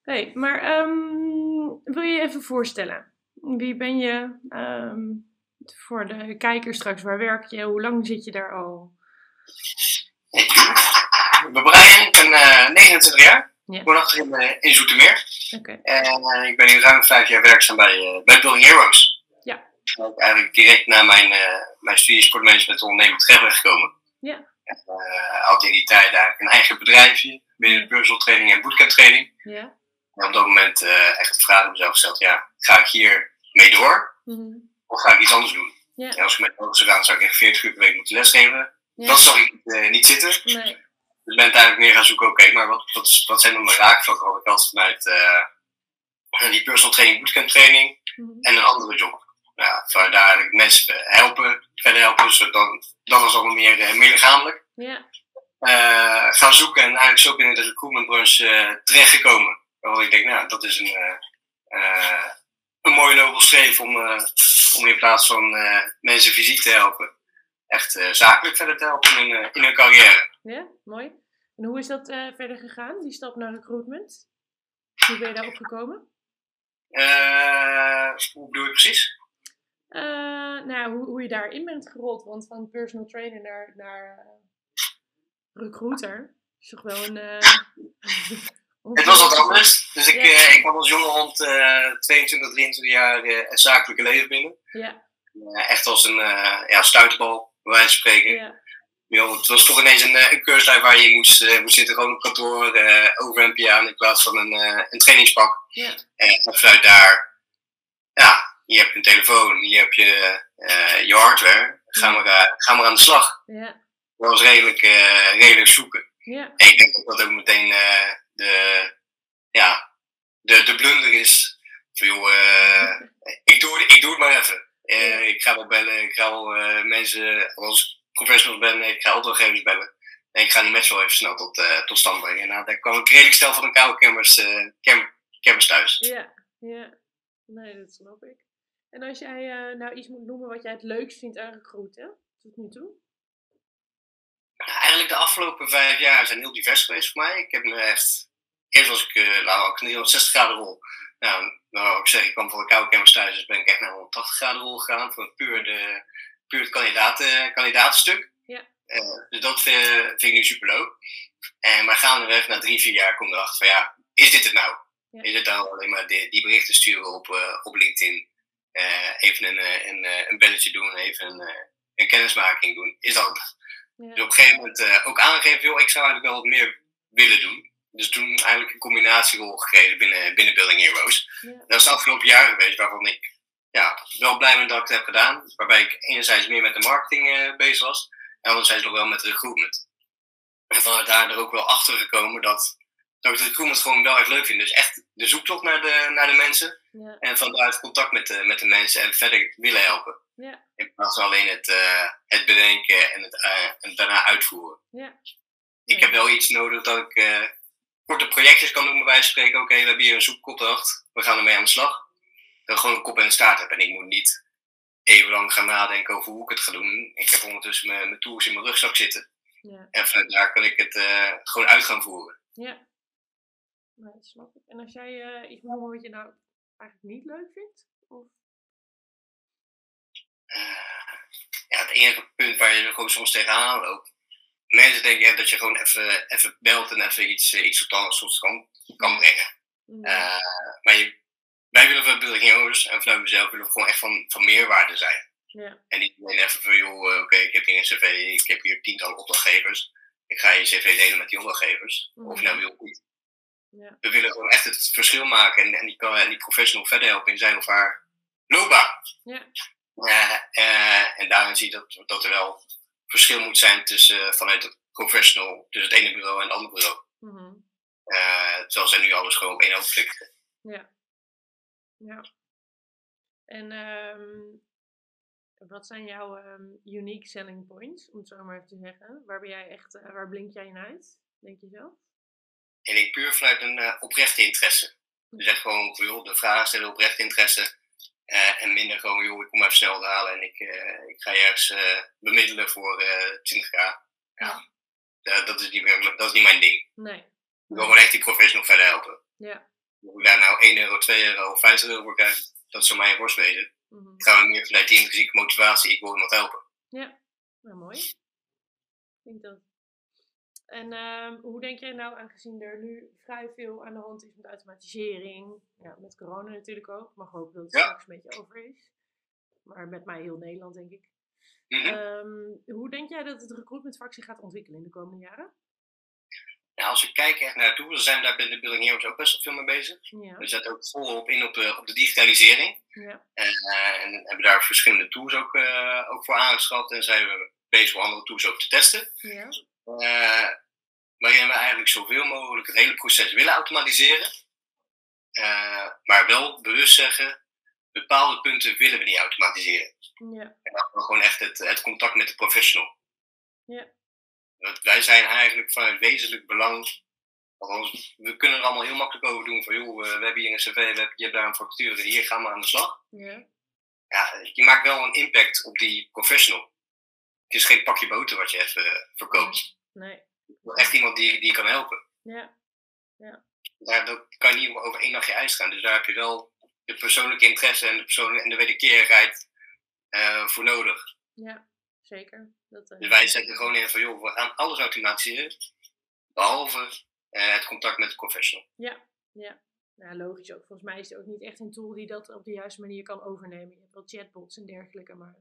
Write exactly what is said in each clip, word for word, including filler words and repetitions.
Hey, maar um, wil je je even voorstellen? Wie ben je? Um, voor de kijkers straks, waar werk je? Hoe lang zit je daar al? Ik ben Brian, ik ben uh, negenentwintig jaar. Ja. Ik woon achter in, uh, in Zoetermeer. Okay. En uh, ik ben nu ruim vijf jaar werkzaam bij, uh, bij Building Heroes. Ja. Waar ik eigenlijk direct na mijn, uh, mijn studie sportmanagement ondernemend terecht ben gekomen. Ja. Ik uh, had in die tijd eigenlijk een eigen bedrijfje binnen de personal training en bootcamp training. Ja. En op dat moment uh, echt de vraag aan mezelf gesteld, ja, ga ik hier mee door? Mm-hmm. Of ga ik iets anders doen? Ja. En als ik mee door zou gaan, zou ik echt veertig uur per week moeten lesgeven. Ja. Dat zag ik uh, niet zitten. Nee. Dus ik ben uiteindelijk meer gaan zoeken, oké, okay, maar wat, wat, wat zijn dan de raakvlakken? Want ik had vanuit uh, die personal training, bootcamp training mm-hmm. en een andere job. Nou, waar daar eigenlijk mensen helpen, verder helpen, dus dan, dan was het allemaal meer, uh, meer lichamelijk. Ja. Uh, gaan zoeken en eigenlijk zo binnen de recruitmentbranche uh, terechtgekomen. Waarvan ik denk, nou, dat is een, uh, uh, een mooie nobel streef om, uh, om in plaats van uh, mensen fysiek te helpen, echt uh, zakelijk verder te helpen in, uh, in hun carrière. Ja, mooi. En hoe is dat uh, verder gegaan, die stap naar recruitment? Hoe ben je daarop gekomen? Uh, hoe bedoel je precies? Uh, nou, hoe, hoe je daarin bent gerold, want van personal trainer naar, naar uh, recruiter is toch wel een... Uh, Het was wat anders. Dus ik, ja. uh, ik kwam als jongen rond uh, tweeëntwintig, drieëntwintig jaar uh, het zakelijke leven binnen. Ja. Uh, echt als een uh, ja, stuiterbal, bij wijze van spreken. Ja. Yo, het was toch ineens een, een cursus waar je moest, uh, moest zitten, gewoon op kantoor, uh, overhemdje aan in plaats van een, uh, een trainingspak. Ja. En vanuit daar, ja, hier heb je een telefoon, hier heb je uh, je hardware. Ga maar, uh, ga maar aan de slag. Ja. Dat was redelijk, uh, redelijk zoeken. Ja. En ik denk dat dat ook meteen uh, de, ja, de, de blunder is. Van, joh, uh, ik, doe, ik doe het maar even. Uh, ik ga wel bellen, ik ga wel uh, mensen, als professionals ben, ik ga opdrachtgevers bellen. En ik ga die match wel even snel tot, uh, tot stand brengen. Nou, daar kwam ik redelijk snel van een koude campers, uh, camp, campers thuis. Ja, ja. Nee, dat snap ik. En als jij uh, nou iets moet noemen wat jij het leukst vindt aan recruiten, tot nu toe? Eigenlijk de afgelopen vijf jaar zijn heel divers geweest voor mij. Ik heb me echt... Eerst was ik, uh, nou, ik een honderdzestig graden rol. Nou, nou, ik zeg, ik kwam van de koude campers thuis, dus ben ik echt naar een honderdtachtig graden rol gegaan. Voor puur, de, puur het kandidaten, kandidatenstuk. Ja. Uh, dus dat uh, vind ik nu super leuk. En maar gaandeweg, na drie, vier jaar, kom ik erachter van ja, is dit het nou? Ja. Is het nou alleen maar die, die berichten sturen op, uh, op LinkedIn? Uh, even een, een, een belletje doen, even een, een kennismaking doen. Is dat het? Ja. Dus op een gegeven moment uh, ook aangegeven, joh, ik zou eigenlijk wel wat meer willen doen. Dus toen eigenlijk een combinatierol gekregen binnen, binnen Building Heroes. Ja. Dat is de afgelopen jaren geweest waarvan ik ja, wel blij ben dat ik het heb gedaan. Waarbij ik enerzijds meer met de marketing uh, bezig was. En anderzijds nog wel met recruitment. En vanuit daar er ook wel achter gekomen dat, dat ik het recruitment gewoon wel echt leuk vind. Dus echt de zoektocht naar de, naar de mensen. Ja. En vanuit contact met de, met de mensen en verder willen helpen. Ja. In plaats van alleen het, uh, het bedenken en het uh, en daarna uitvoeren. Ja. Ik heb wel iets nodig dat ik uh, korte projectjes kan doen bij wijze van spreken. Oké, okay, we hebben hier een zoekopdracht. We gaan ermee aan de slag. Dat ik gewoon een kop en een staart heb. En ik moet niet even lang gaan nadenken over hoe ik het ga doen. Ik heb ondertussen mijn, mijn tools in mijn rugzak zitten. Ja. En vanuit daar kan ik het uh, gewoon uit gaan voeren. Ja. Nou, dat snap ik. En als jij uh, iets moet noemen wat je nou eigenlijk niet leuk vindt? Of? Uh, ja, het enige punt waar je er gewoon soms tegenaan loopt. Mensen denken echt dat je gewoon even, even belt en even iets, uh, iets anders kan, kan brengen. Mm. Uh, maar je, wij willen van Building Heroes en vanuit mezelf willen we gewoon echt van, van meerwaarde zijn. Ja. En niet alleen even van, joh, uh, oké, okay, ik heb hier een cv, ik heb hier tientallen opdrachtgevers. Ik ga je cv delen met die opdrachtgevers. Mm. Of je nou wil of niet. Ja. We willen gewoon echt het verschil maken en, en, die, en die professional verder helpen in zijn of haar loopbaan. Ja. Uh, uh, en daarin zie je dat, dat er wel verschil moet zijn tussen uh, vanuit het professional, tussen het ene bureau en het andere bureau. Mm-hmm. Uh, terwijl zij nu alles gewoon op één hoofd klikken. Ja. Ja. En um, wat zijn jouw um, unique selling points, om het zo maar even te zeggen? Waar ben jij echt, uh, waar blink jij in uit, denk je zelf? En ik puur vanuit een uh, oprechte interesse. Dus echt gewoon, joh, de vragen stellen, oprechte interesse. Uh, en minder gewoon, joh, ik kom even snel halen en ik, uh, ik ga je ergens uh, bemiddelen voor uh, twintig k. Ja, ja. Uh, dat, is niet meer, dat is niet mijn ding. Nee. Ik wil gewoon echt die professional verder helpen. Ja. Of ik daar nou één euro, twee euro of vijftig euro voor krijg, dat zou mij een worst wezen. Mhm. Ik ga meer vanuit die intrinsieke motivatie, ik wil iemand helpen. Ja, nou mooi. Ik denk dat. En ehm, hoe denk jij nou, aangezien er nu vrij veel aan de hand is met automatisering, ja, met corona natuurlijk ook, mag hopen dat het Ja. straks een beetje over is, maar met mij heel Nederland denk ik. Mhm. Ehm, hoe denk jij dat het recruitmentvak zich gaat ontwikkelen in de komende jaren? Ja, als we kijken echt naartoe, dan zijn we daar binnen Building Heroes ook best wel veel mee bezig. Ja, We zetten ook volop in op, eh, op de digitalisering. ja, En, eh, en hebben daar verschillende tools ook, eh, ook voor aangeschaft. En zijn we bezig om andere tools ook te testen. ja, Eh, waarin we eigenlijk zoveel mogelijk het hele proces willen automatiseren. Eh, maar wel bewust zeggen, bepaalde punten willen we niet automatiseren. ja, En dan gewoon echt het, het contact met de professional. ja, Want wij zijn eigenlijk vanuit wezenlijk belang. Althans, we kunnen er allemaal heel makkelijk over doen. Van joh, we hebben hier een cv, we hebben, je hebt daar een factuur, hier gaan we aan de slag. ja, Ja, je maakt wel een impact op die professional. Het is geen pakje boter wat je even verkoopt. nee, Echt iemand die, die je kan helpen. ja, Daar dat kan je niet over één nachtje ijs gaan. Dus daar heb je wel de persoonlijke interesse en de, persoonlijke, en de wederkerigheid uh, voor nodig. ja, zeker. Dat, uh, dus wij zetten gewoon in van joh, we gaan alles automatiseren. Behalve uh, het contact met de professional. Ja, ja. Nou, logisch ook. Volgens mij is het ook niet echt een tool die dat op de juiste manier kan overnemen. Je hebt wel chatbots en dergelijke, maar...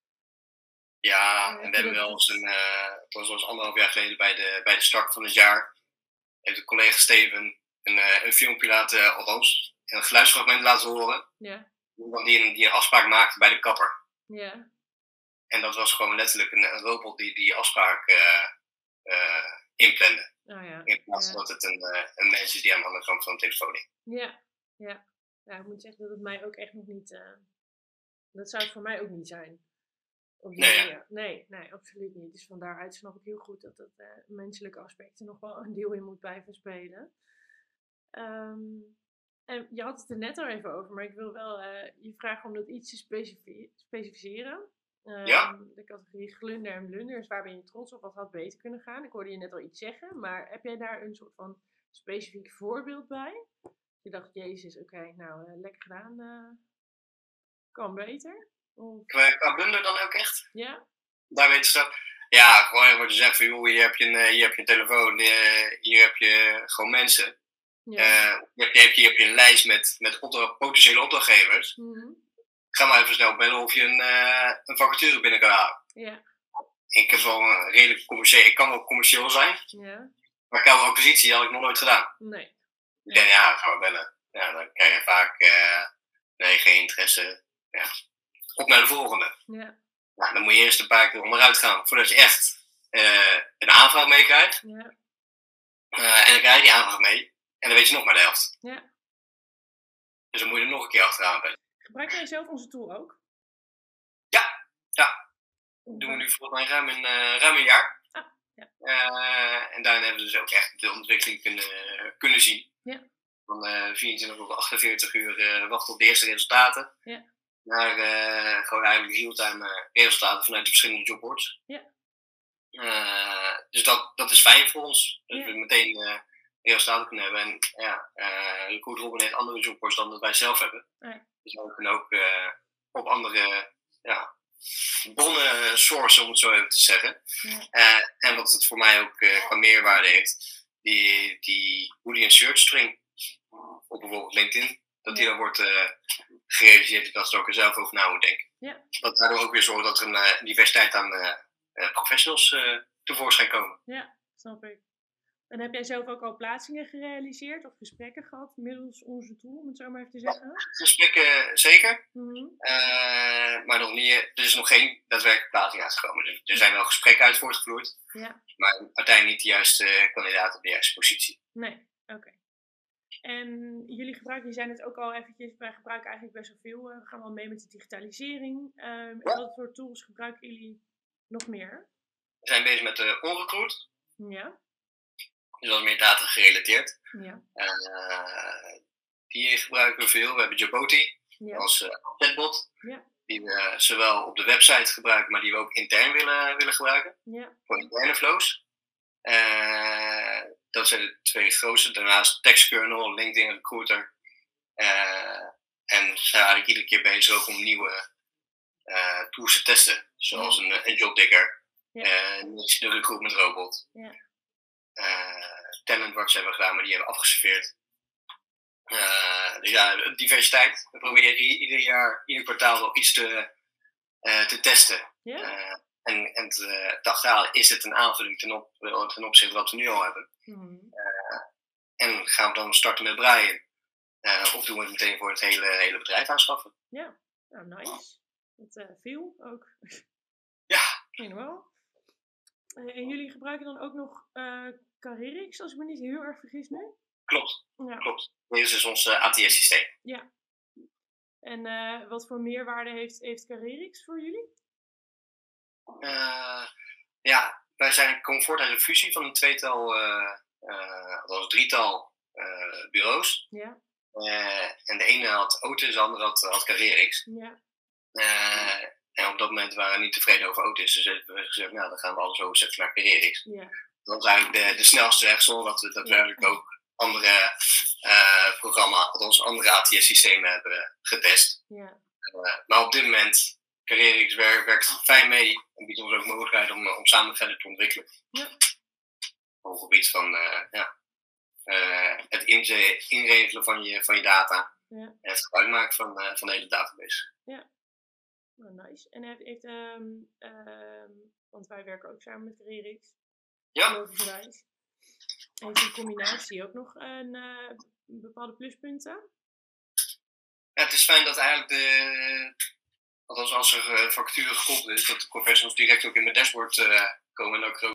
Ja, en we hebben wel eens een... Uh, het was wel eens anderhalf jaar geleden bij de, bij de start van het jaar. Heeft de collega Steven een, uh, een filmpje laten, althans, een geluidsfragment laten horen. Ja. Die een, die een afspraak maakte bij de kapper. Ja. En dat was gewoon letterlijk een, een robot die die afspraak uh, uh, inplande. Oh ja. In plaats van ja. dat het een, uh, een mens is die aan de andere kant van de telefoon is. Ja, ja. Ja, ik moet zeggen dat het mij ook echt nog niet... Uh, dat zou het voor mij ook niet zijn. Op die nee, ja. nee, nee, absoluut niet. Dus van daaruit snap ik heel goed dat het uh, menselijke aspecten nog wel een deel in moet blijven spelen. Um, en je had het er net al even over, maar ik wil wel uh, je vragen om dat iets te specif- specificeren. Um, ja? De categorie glunder en blunder, dus waar ben je trots op, wat had beter kunnen gaan? Ik hoorde je net al iets zeggen, maar heb jij daar een soort van specifiek voorbeeld bij? Je dacht, jezus, oké, okay, nou, uh, lekker gedaan, uh, kan beter? Of... Qua, qua blunder dan ook echt? Ja. Daar weten ze dat. Ja, gewoon wordt gezegd van joh, hier heb je een, hier heb je een telefoon, hier heb je gewoon mensen. Ja. Uh, je, hebt, je, hebt, je hebt een lijst met, met opdracht, potentiële opdrachtgevers. Mm-hmm. Ga maar even snel bellen of je een, uh, een vacature binnen kan halen. Ja. Ik heb wel een redelijk commercieel, ik kan wel commercieel zijn. Ja. Maar ik kan acquisitie, dat had ik nog nooit gedaan. Nee. Ik denk, ja, ga maar bellen. Ja, dan krijg je vaak, uh, nee, geen interesse. Ja. Op naar de volgende. Ja. Nou, dan moet je eerst een paar keer onderuit gaan voordat je echt uh, een aanvraag meekrijgt. Ja. Uh, en dan krijg je die aanvraag mee. En dan weet je nog maar de helft. Ja. Dus dan moet je er nog een keer achteraan bellen. Gebruik jij zelf onze tool ook? Ja, ja. Dat doen we nu volgens mij ruim een, uh, ruim een jaar. Ah, ja. Uh, en daarin hebben we dus ook echt de ontwikkeling kunnen, uh, kunnen zien. Ja. Van uh, vierentwintig tot achtenveertig uur uh, wachten op de eerste resultaten. Ja. Naar uh, gewoon eigenlijk real-time uh, resultaten vanuit de verschillende jobboards. Ja. Uh, dus dat, dat is fijn voor ons. Dat ja. we meteen uh, resultaten kunnen hebben. En ja, uh, Recruit Robin heeft andere jobboards dan dat wij zelf hebben. Ja. Dus we kunnen ook uh, op andere ja, bronnen sourcen, om het zo even te zeggen. Ja. Uh, en wat het voor mij ook uh, qua meerwaarde heeft, die, die Boolean search string op bijvoorbeeld LinkedIn, dat die ja. dan wordt uh, gerealiseerd, dat ze ook er zelf over na moet denken. Ja. Dat daardoor ook weer zorgt dat er een uh, diversiteit aan uh, uh, professionals uh, tevoorschijn komen. Ja, snap ik. En heb jij zelf ook al plaatsingen gerealiseerd of gesprekken gehad middels onze tool, om het zo maar even te zeggen? Ja, gesprekken zeker, mm-hmm. uh, maar nog niet, er is nog geen daadwerkelijke plaatsing uitgekomen. Dus er zijn wel gesprekken uit voortgevloeid, ja. maar uiteindelijk niet de juiste kandidaat op de juiste positie. Nee, oké. Okay. En jullie gebruiken, je zei het ook al eventjes, wij gebruiken eigenlijk best wel veel. We gaan wel mee met de digitalisering. Um, ja. Wat voor tools gebruiken jullie nog meer? We zijn bezig met de OnRecruit. Ja. Dus dat is meer data gerelateerd. Ja. Uh, die gebruiken we veel. We hebben Joboti ja. als uh, chatbot. Ja. Die we zowel op de website gebruiken, maar die we ook intern willen, willen gebruiken. Ja. Voor interne flows. Uh, dat zijn de twee grootste. Daarnaast TextKernel, LinkedIn Recruiter. Uh, en zijn eigenlijk iedere keer bezig ook om nieuwe uh, tools te testen. Zoals ja. een, een JobDigger, ja. uh, de recruitment robot. Ja. Uh, Talentworks hebben we gedaan, maar die hebben we afgeserveerd. Uh, dus ja, diversiteit. We proberen ieder jaar, ieder kwartaal wel iets te, uh, te testen. Ja. Uh, en, en te, te achterhalen, is het een aanvulling ten, op, ten opzichte van wat we nu al hebben? Mm-hmm. Uh, en gaan we dan starten met Brian? Uh, of doen we het meteen voor het hele, hele bedrijf aanschaffen? Ja, nou, nice. Dat uh, viel ook. Ja. Helemaal. Uh, en jullie gebruiken dan ook nog uh, Carrerix, als ik me niet heel erg vergis nu? Klopt, ja. klopt. Dit is dus ons uh, A T S-systeem. Ja. En uh, wat voor meerwaarde heeft, heeft Carrerix voor jullie? Uh, ja, wij zijn comfort uit een fusie van een tweetal, uh, uh, althans drietal uh, bureaus. Ja. Uh, en de ene had Otis, de andere had, had Carrerix. Ja. Uh, en op dat moment waren we niet tevreden over Otis. Dus hebben we gezegd, nou dan gaan we alles overzetten naar Carrerix. Ja. Dat is eigenlijk de, de snelste weg, zonder dat we daadwerkelijk ja. ook andere uh, programma's, althans andere A T S-systemen hebben getest. Ja. Uh, maar op dit moment, Carrerix werkt, werkt fijn mee en biedt ons ook mogelijkheid om, om samen verder te ontwikkelen. Ja. Op het gebied van uh, ja, uh, het in- inregelen van je, van je data ja. en het gebruik maken van, uh, van de hele database. Ja, oh, nice. En heeft, heeft um, um, want wij werken ook samen met Carrerix. Ja. Logischerwijs. Heeft die combinatie ook nog een uh, bepaalde pluspunten? Ja, het is fijn dat eigenlijk de, althans als er uh, facturen gekoppeld is, dat de professionals direct ook in mijn dashboard uh, komen en ook